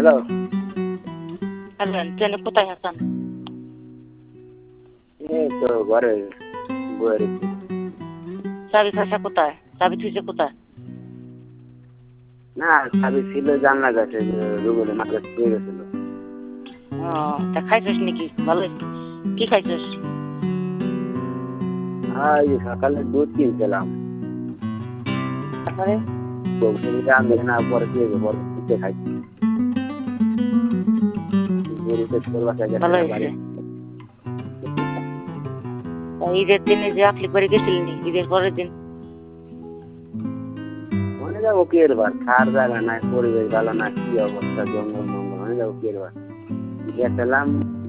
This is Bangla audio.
হ্যালো। হ্যালো, ট্রেনে কোথায় আছেন? এই তো ঘরে বয়ে রয়েছি। চাবি খাসা কোথায়? চাবি থুইছে কোথায়? না, চাবি ছিল জানলা কাছে, রুবেলের মাথা শুয়ে গেছিল। ও, তা খাইছিস নাকি? ভালো কি খাইছিস? এই যে সকালে দুধ কিনছিলাম। তারপরে আমি না পরে দিয়ে পরে পিঠে খাইছি। গরুতে তোর বাসায় গেছে ভালো না হয়েছে। বাড়ি। তা ঈদের দিনে যে আকলিক বাড়ি গেছিলি নি? ঈদের পরের দিন? মনে যাবো কি এবার খার জায়গা নাই, পরিবেশ ভালো না, কি অবস্থা, জঙ্গল মঙ্গল, মনে যাবো কি এবার গেছিলাম।